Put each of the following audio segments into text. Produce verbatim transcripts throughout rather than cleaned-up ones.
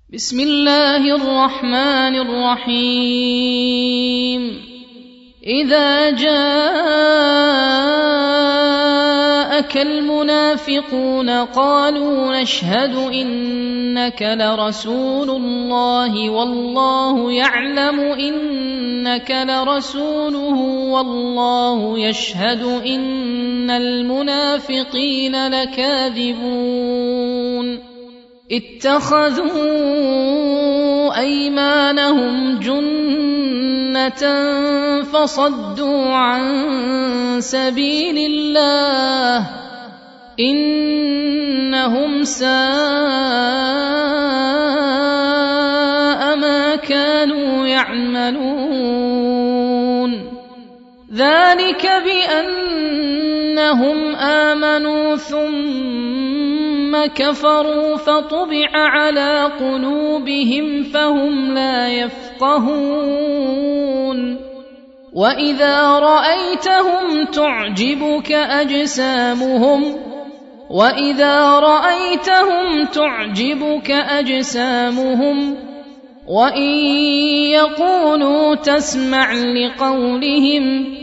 بسم الله الرحمن الرحيم إذا جاءك المنافقون قالوا نشهد إنك لرسول الله والله يعلم إنك لرسوله والله يشهد إن المنافقين لكاذبون اتخذوا أيمانهم جنة فصدوا عن سبيل الله إنهم ساء ما كانوا يعملون ذلك بأنهم آمنوا ثم كفروا فطبع على قلوبهم فهم لا يفقهون وإذا رأيتهم تعجبك أجسامهم وإذا رأيتهم تعجبك أجسامهم وإن يقولوا تسمع لقولهم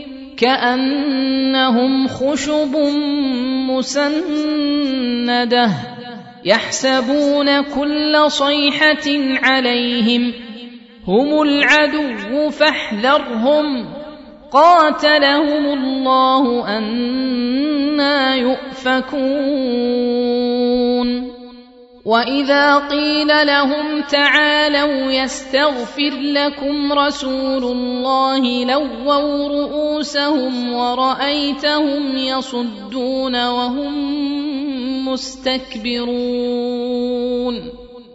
كأنهم خشب مسندة يحسبون كل صيحة عليهم هم العدو فاحذرهم قاتلهم الله أنى يؤفكون وإذا قيل لهم تعالوا يستغفر لكم رسول الله لووا رؤوسهم ورأيتهم يصدون وهم مستكبرون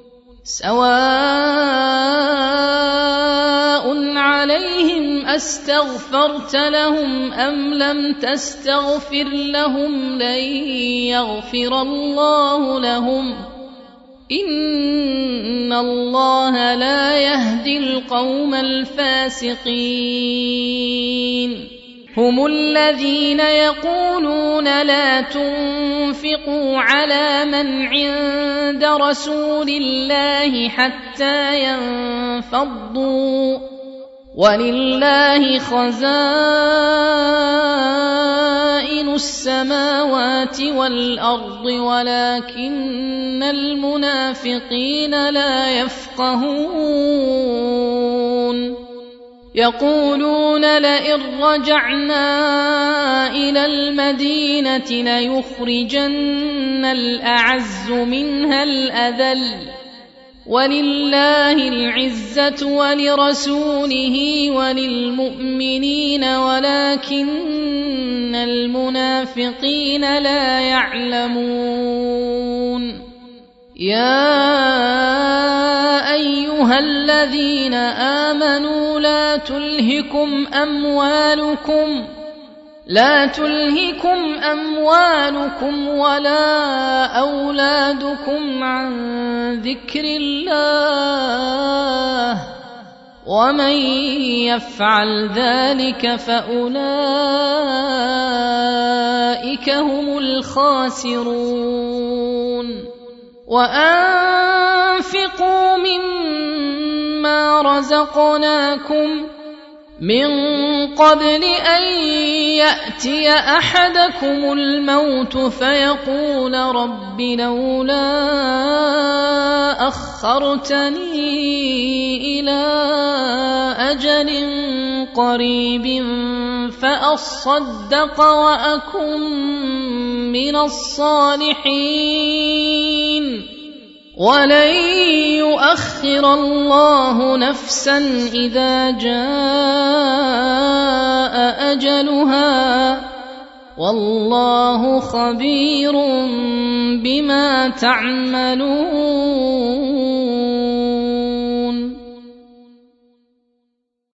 سواء عليهم أستغفرت لهم أم لم تستغفر لهم لن يغفر الله لهم إن الله لا يهدي القوم الفاسقين هم الذين يقولون لا تنفقوا على من عند رسول الله حتى ينفضوا ولله خزائن السماوات والأرض ولكن المنافقين لا يفقهون يقولون لئن رجعنا إلى المدينة ليخرجن الأعز منها الأذل ولله العزة ولرسوله وللمؤمنين ولكن المنافقين لا يعلمون يا أيها الذين آمنوا لا تلهكم أموالكم لا تلهكم أموالكم ولا أولادكم عن ذكر الله ومن يفعل ذلك فأولئك هم الخاسرون وأنفقوا مما رزقناكم من قبل أن يأتي أحدكم الموت فيقول رب لولا أخرتني إلى أجل قريب فأصدق وأكن من الصالحين ولن يؤخر الله نفسا إذا جاء أجلها والله خبير بما تعملون.